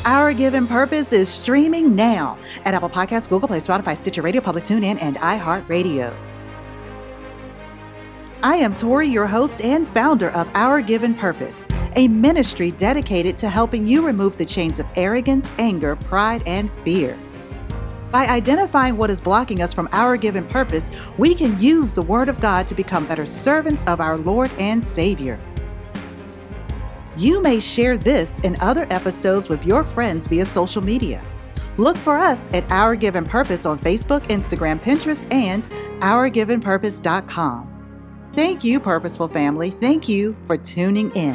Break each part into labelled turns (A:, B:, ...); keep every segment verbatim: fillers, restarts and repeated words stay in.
A: Our Given Purpose is streaming now at Apple Podcasts, Google Play, Spotify, Stitcher Radio, Public TuneIn, and iHeartRadio. I am Tori, your host and founder of Our Given Purpose, a ministry dedicated to helping you remove the chains of arrogance, anger, pride, and fear. By identifying what is blocking us from our given purpose, we can use the Word of God to become better servants of our Lord and Savior. You may share this and other episodes with your friends via social media. Look for us at Our Given Purpose on Facebook, Instagram, Pinterest, and our given purpose dot com. Thank you, Purposeful Family. Thank you for tuning in.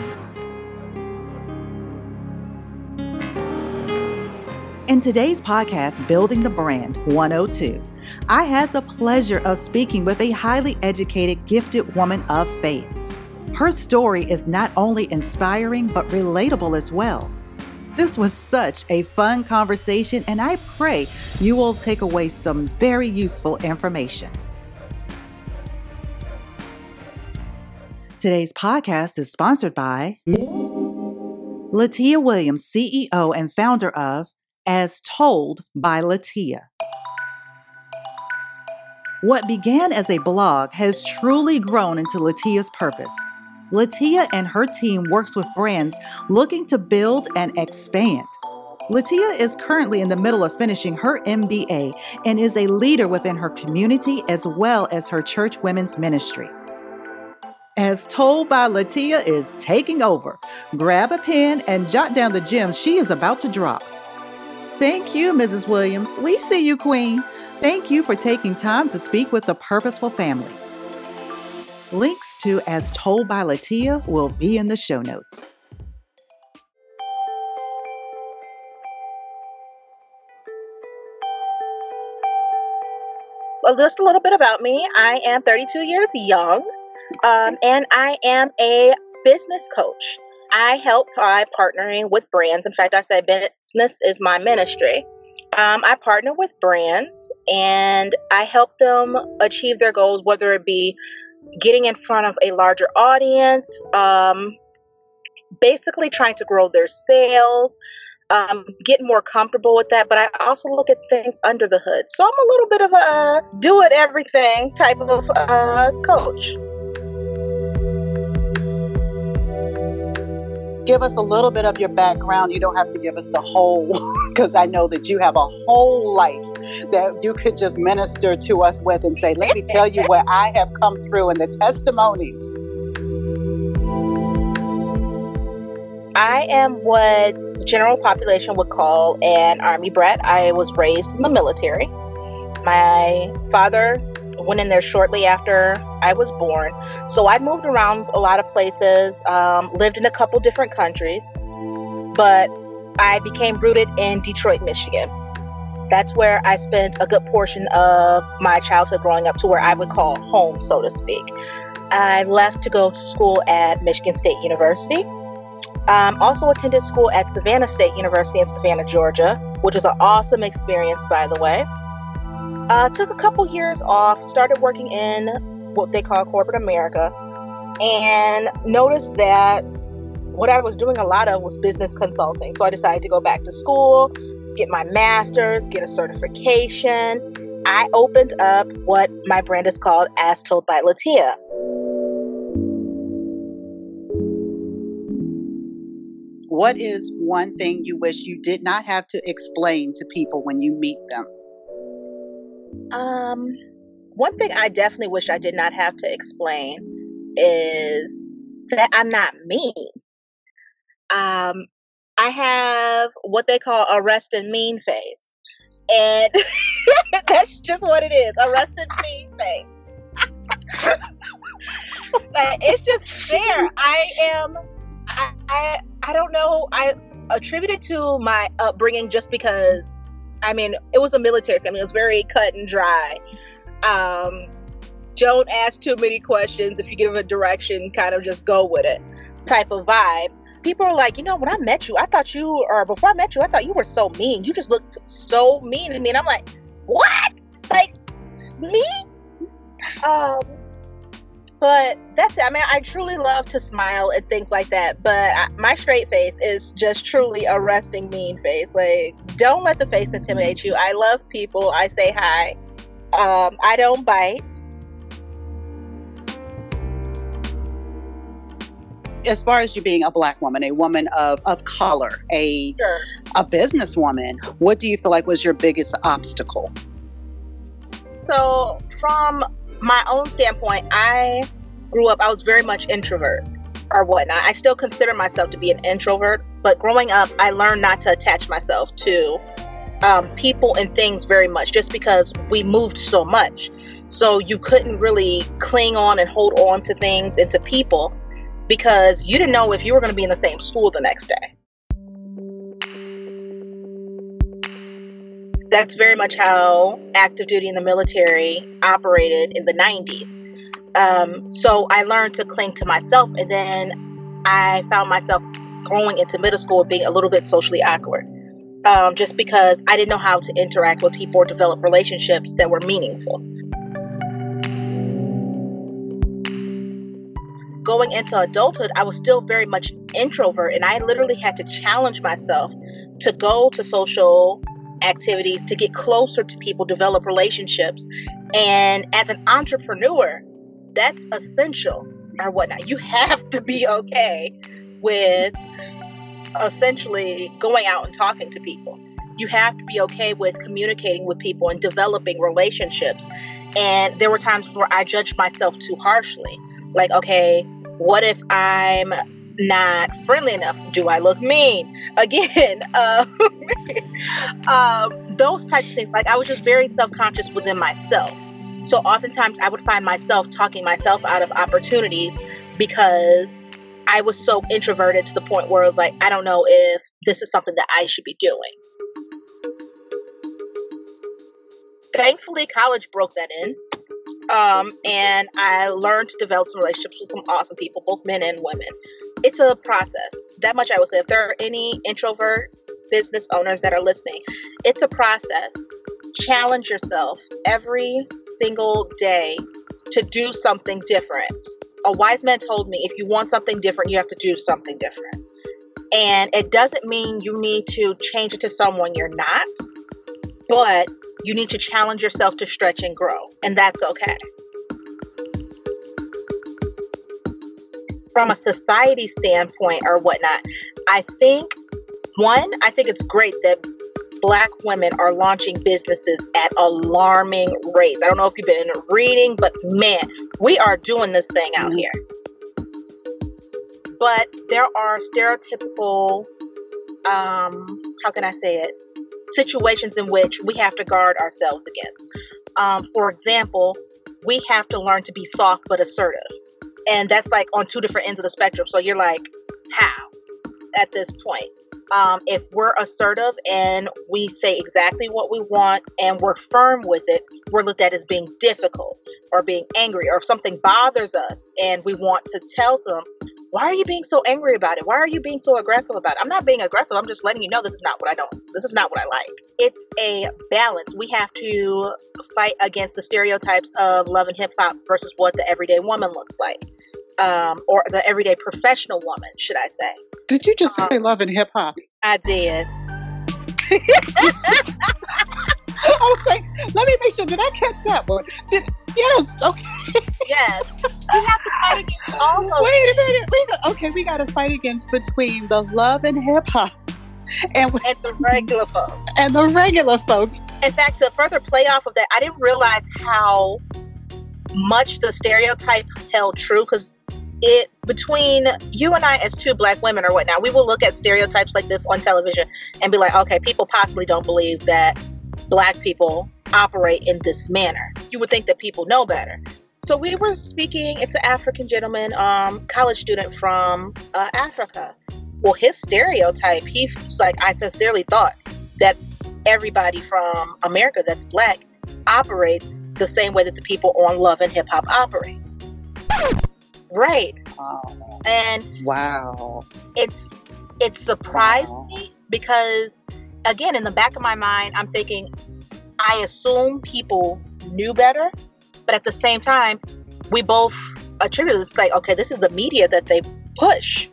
A: In today's podcast, Building the Brand one oh two, I had the pleasure of speaking with a highly educated, gifted woman of faith. Her story is not only inspiring, but relatable as well. This was such a fun conversation, and I pray you will take away some very useful information. Today's podcast is sponsored by Latia Williams, C E O and founder of As Told by Latia. What began as a blog has truly grown into Latia's purpose. Latia and her team works with brands looking to build and expand. Latia is currently in the middle of finishing her M B A and is a leader within her community as well as her church women's ministry. As Told by Latia is taking over. Grab a pen and jot down the gems she is about to drop. Thank you, Missus Williams. We see you, Queen. Thank you for taking time to speak with the Purposeful Family. Links to As Told by Latia will be in the show notes.
B: Well, just a little bit about me. I am thirty-two years young, um, and I am a business coach. I help by partnering with brands. In fact, I say business is my ministry. Um, I partner with brands and I help them achieve their goals, whether it be getting in front of a larger audience, um, basically trying to grow their sales, um, get more comfortable with that. But I also look at things under the hood. So I'm a little bit of a do it everything type of uh, coach.
A: Give us a little bit of your background. You don't have to give us the whole, because I know that you have a whole life that you could just minister to us with and say, let me tell you what I have come through and the testimonies.
B: I am what the general population would call an Army brat. I was raised in the military. My father went in there shortly after I was born. So I moved around a lot of places, um, lived in a couple different countries, but I became rooted in Detroit, Michigan. That's where I spent a good portion of my childhood growing up, to where I would call home, so to speak. I left to go to school at Michigan State University. Um, also attended school at Savannah State University in Savannah, Georgia, which was an awesome experience, by the way. Uh, took a couple years off, started working in what they call corporate America, and noticed that what I was doing a lot of was business consulting. So I decided to go back to school, get my master's, get a certification. I opened up what my brand is called As Told by Latia.
A: What is one thing you wish you did not have to explain to people when you meet them?
B: Um, one thing I definitely wish I did not have to explain is that I'm not mean. Um, I have what they call a rested mean face. And that's just what it is, a rested mean face. Like, it's just there. I am, I, I, I don't know, I attribute it to my upbringing just because, I mean, it was a military family. It was very cut and dry. Um, don't ask too many questions. If you give a direction, kind of just go with it type of vibe. People are like, you know, when I met you, I thought you, or before I met you, I thought you were so mean. You just looked so mean to me. And I'm like, what? Like, me? Um, But that's it. I mean, I truly love to smile at things like that. But I, my straight face is just truly a resting mean face. Like, don't let the face intimidate you. I love people. I say hi. Um, I don't bite.
C: As far as you being a Black woman, a woman of, of color, a
B: Sure.
C: a businesswoman, what do you feel like was your biggest obstacle?
B: So from my own standpoint, I grew up, I was very much introvert or whatnot. I still consider myself to be an introvert, but growing up, I learned not to attach myself to um, people and things very much just because we moved so much. So you couldn't really cling on and hold on to things and to people because you didn't know if you were going to be in the same school the next day. That's very much how active duty in the military operated in the nineties. Um, so I learned to cling to myself, and then I found myself growing into middle school being a little bit socially awkward, um, just because I didn't know how to interact with people or develop relationships that were meaningful. Going into adulthood, I was still very much introvert, and I literally had to challenge myself to go to social activities, to get closer to people, develop relationships. And as an entrepreneur, that's essential or whatnot. You have to be okay with essentially going out and talking to people. You have to be okay with communicating with people and developing relationships. And there were times where I judged myself too harshly. Like, okay, what if I'm not friendly enough? Do I look mean? Again, uh, um, those types of things. Like, I was just very self-conscious within myself. So oftentimes I would find myself talking myself out of opportunities because I was so introverted to the point where I was like, I don't know if this is something that I should be doing. Thankfully, college broke that in. Um, and I learned to develop some relationships with some awesome people, both men and women. It's a process. That much I would say. If there are any introvert business owners that are listening, it's a process. Challenge yourself every single day to do something different. A wise man told me, if you want something different, you have to do something different. And it doesn't mean you need to change it to someone you're not, but you need to challenge yourself to stretch and grow. And that's okay. From a society standpoint or whatnot, I think, one, I think it's great that Black women are launching businesses at alarming rates. I don't know if you've been reading, but man, we are doing this thing out here. But there are stereotypical, um, how can I say it, situations in which we have to guard ourselves against. Um, for example, we have to learn to be soft but assertive. And that's like on two different ends of the spectrum. So you're like, how at this point? Um, if we're assertive and we say exactly what we want and we're firm with it, we're looked at as being difficult or being angry. Or if something bothers us and we want to tell them, why are you being so angry about it? Why are you being so aggressive about it? I'm not being aggressive. I'm just letting you know this is not what I don't. This is not what I like. It's a balance. We have to fight against the stereotypes of love and hip hop versus what the everyday woman looks like. Um, or the everyday professional woman, should I say.
C: Did you just
B: um,
C: say love and hip hop?
B: I did.
C: I was like, let me make sure. Did I catch that one? Did yes? Okay.
B: Yes. You have to fight against all those.
C: Wait a minute. We got, okay, we got to fight against between the love and hip hop and,
B: and the regular folks.
C: And the regular folks.
B: In fact, to further play off of that, I didn't realize how much the stereotype held true, because it between you and I as two Black women or whatnot, we will look at stereotypes like this on television and be like, okay, people possibly don't believe that Black people operate in this manner. You would think that people know better. So we were speaking, it's an African gentleman, um, college student from uh, Africa. Well, his stereotype, he was like, I sincerely thought that everybody from America that's Black operates the same way that the people on Love and Hip Hop operate. Right.
C: Wow.
B: And
C: wow.
B: It's it surprised
C: wow.
B: me because, again, in the back of my mind, I'm thinking, I assume people knew better, but at the same time, we both attribute it's like, okay, this is the media that they push.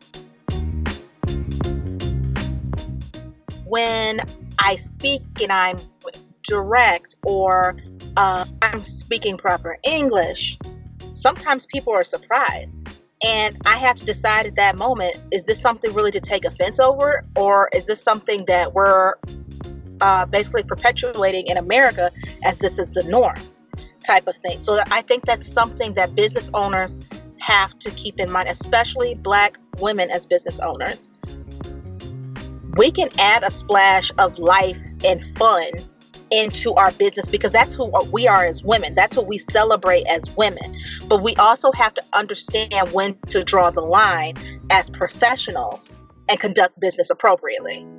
B: When I speak and I'm direct, or uh, I'm speaking proper English, sometimes people are surprised. And I have to decide at that moment, is this something really to take offense over? Or is this something that we're uh, basically perpetuating in America as this is the norm type of thing? So I think that's something that business owners have to keep in mind, especially Black women as business owners. We can add a splash of life and fun into our business because that's who we are as women. That's what we celebrate as women. But we also have to understand when to draw the line as professionals and conduct business appropriately.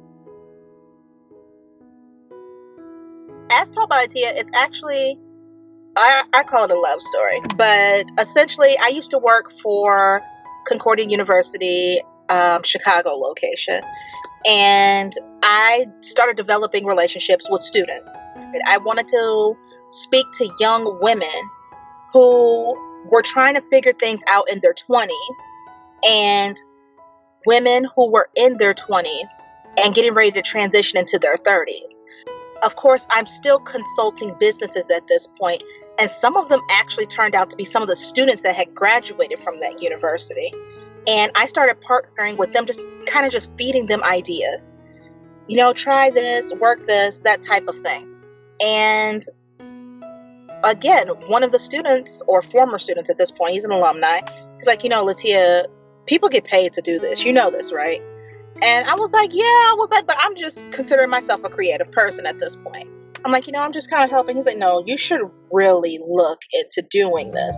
B: As told by Latia, it's actually, I, I call it a love story. But essentially, I used to work for Concordia University, um, Chicago location. And I started developing relationships with students. I wanted to speak to young women who were trying to figure things out in their twenties, and women who were in their twenties and getting ready to transition into their thirties. Of course, I'm still consulting businesses at this point, and some of them actually turned out to be some of the students that had graduated from that university. And I started partnering with them, just kind of just feeding them ideas. You know, try this, work this, that type of thing. And again, one of the students, or former students at this point, he's an alumni, he's like, you know, Latia, people get paid to do this. You know this, right? And I was like, yeah, I was like, but I'm just considering myself a creative person at this point. I'm like, you know, I'm just kind of helping. He's like, no, you should really look into doing this.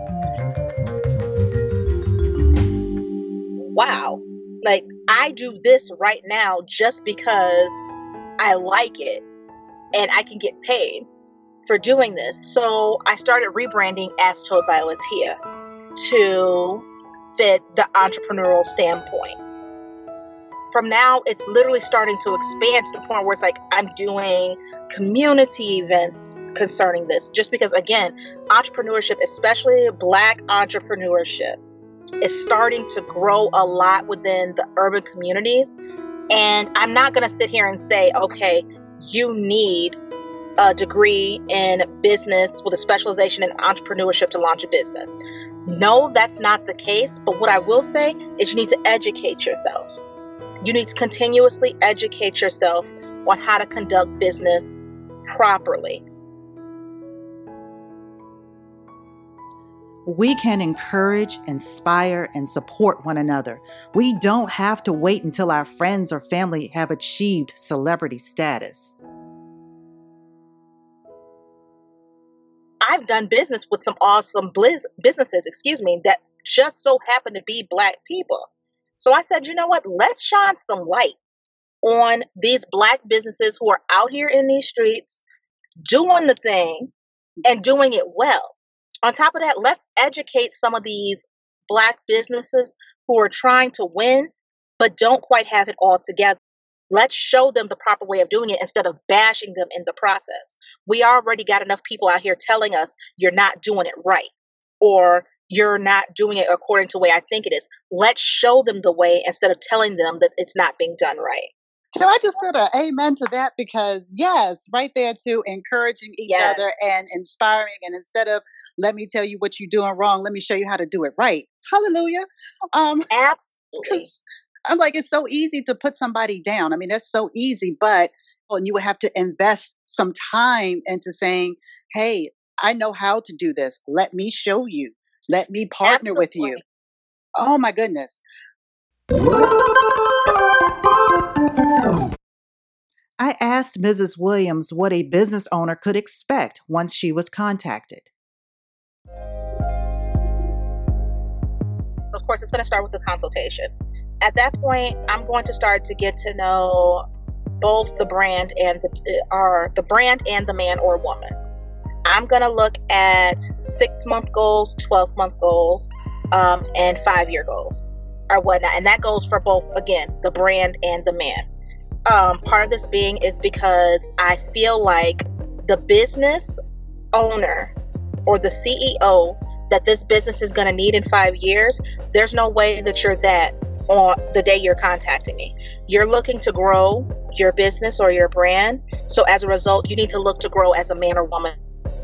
B: Wow, like I do this right now just because I like it and I can get paid for doing this. So I started rebranding As Told by Latia to fit the entrepreneurial standpoint. From now, it's literally starting to expand to the point where it's like I'm doing community events concerning this, just because, again, entrepreneurship, especially Black entrepreneurship, is starting to grow a lot within the urban communities. And I'm not going to sit here and say, okay, you need a degree in business with a specialization in entrepreneurship to launch a business. No, that's not the case. But what I will say is you need to educate yourself. You need to continuously educate yourself on how to conduct business properly.
A: We can encourage, inspire, and support one another. We don't have to wait until our friends or family have achieved celebrity status.
B: I've done business with some awesome bliz- businesses, excuse me, that just so happen to be Black people. So I said, you know what? Let's shine some light on these Black businesses who are out here in these streets doing the thing and doing it well. On top of that, let's educate some of these Black businesses who are trying to win, but don't quite have it all together. Let's show them the proper way of doing it instead of bashing them in the process. We already got enough people out here telling us you're not doing it right, or you're not doing it according to the way I think it is. Let's show them the way instead of telling them that it's not being done right.
C: Can I just sort of amen to that? Because yes, right there too, encouraging each
B: Yes.
C: other and inspiring. And instead of, let me tell you what you're doing wrong, let me show you how to do it right. Hallelujah. Um,
B: Absolutely.
C: because I'm like, it's so easy to put somebody down. I mean, that's so easy, but and you would have to invest some time into saying, hey, I know how to do this. Let me show you. Let me partner with you.
B: Absolutely.
C: Oh my goodness.
A: I asked Missus Williams what a business owner could expect once she was contacted.
B: So of course, it's going to start with the consultation. At that point, I'm going to start to get to know both the brand and the or the brand and the man or woman. I'm going to look at six-month goals, twelve-month goals, um, and five-year goals or whatnot. And that goes for both, again, the brand and the man. Um, part of this being is because I feel like the business owner or the C E O that this business is going to need in five years, there's no way that you're that on the day you're contacting me. You're looking to grow your business or your brand. So as a result, you need to look to grow as a man or woman.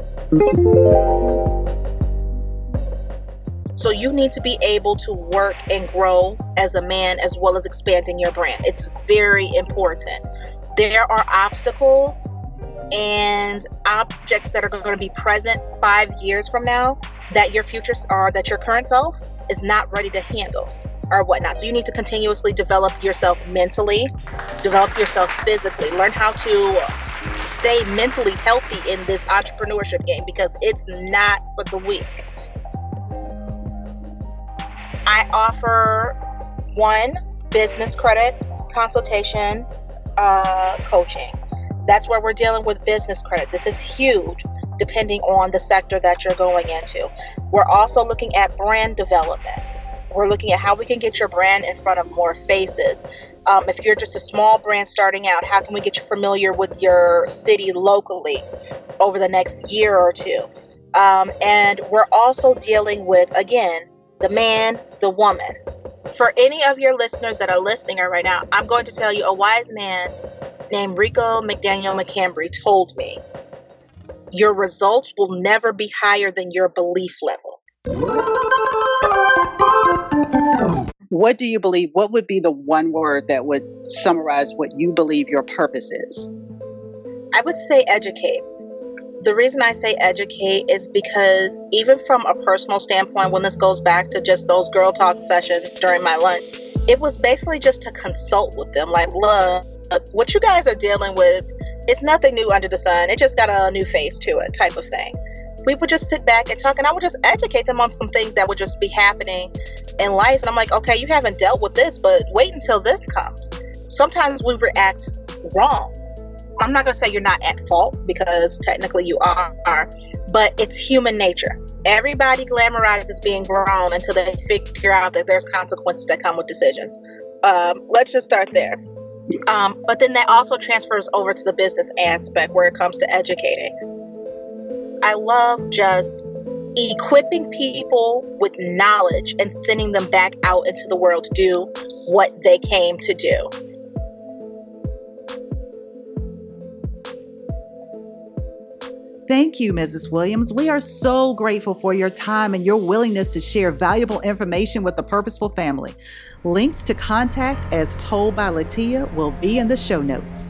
B: So you need to be able to work and grow as a man as well as expanding your brand. It's very important. There are obstacles and objects that are going to be present five years from now that your future or that your current self is not ready to handle or whatnot. So you need to continuously develop yourself mentally, develop yourself physically, learn how to stay mentally healthy in this entrepreneurship game because it's not for the weak. I offer one business credit consultation uh, coaching. That's where we're dealing with business credit. This is huge depending on the sector that you're going into. We're also looking at brand development. We're looking at how we can get your brand in front of more faces. Um, if you're just a small brand starting out, how can we get you familiar with your city locally over the next year or two? Um, and we're also dealing with, again, the man, the woman. For any of your listeners that are listening right now, I'm going to tell you a wise man named Rico McDaniel McCambry told me, your results will never be higher than your belief level.
C: What do you believe? What would be the one word that would summarize what you believe your purpose is?
B: I would say educate. The reason I say educate is because even from a personal standpoint, when this goes back to just those girl talk sessions during my lunch, it was basically just to consult with them. Like, look, what you guys are dealing with, it's nothing new under the sun. It just got a new face to it type of thing. We would just sit back and talk, and I would just educate them on some things that would just be happening in life. And I'm like, okay, you haven't dealt with this, but wait until this comes. Sometimes we react wrong. I'm not going to say you're not at fault because technically you are, but it's human nature. Everybody glamorizes being grown until they figure out that there's consequences that come with decisions. Um, let's just start there. Um, but then that also transfers over to the business aspect where it comes to educating. I love just equipping people with knowledge and sending them back out into the world to do what they came to do.
A: Thank you, Missus Williams. We are so grateful for your time and your willingness to share valuable information with the Purposeful family. Links to contact As Told by Latia will be in the show notes.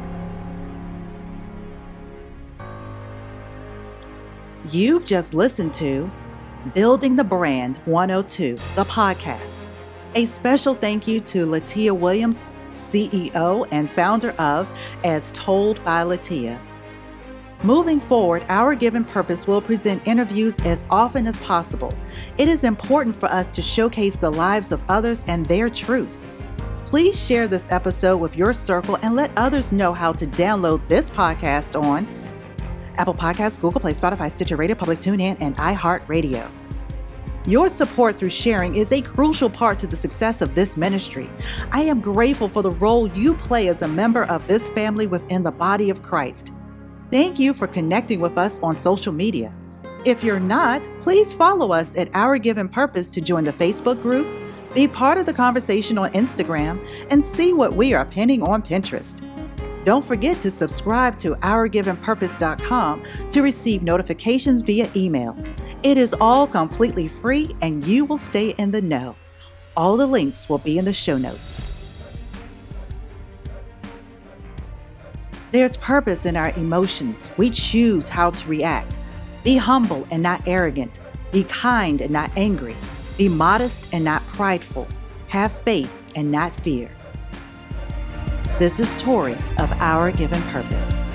A: You've just listened to Building the Brand one oh two, the podcast. A special thank you to Latia Williams, C E O and founder of As Told by Latia. Moving forward, Our Given Purpose will present interviews as often as possible. It is important for us to showcase the lives of others and their truth. Please share this episode with your circle and let others know how to download this podcast on Apple Podcasts, Google Play, Spotify, Stitcher Radio, Public TuneIn, and iHeartRadio. Your support through sharing is a crucial part to the success of this ministry. I am grateful for the role you play as a member of this family within the body of Christ. Thank you for connecting with us on social media. If you're not, please follow us at Our Given Purpose to join the Facebook group, be part of the conversation on Instagram, and see what we are pinning on Pinterest. Don't forget to subscribe to our given purpose dot com to receive notifications via email. It is all completely free and you will stay in the know. All the links will be in the show notes. There's purpose in our emotions. We choose how to react. Be humble and not arrogant. Be kind and not angry. Be modest and not prideful. Have faith and not fear. This is Tori of Our Given Purpose.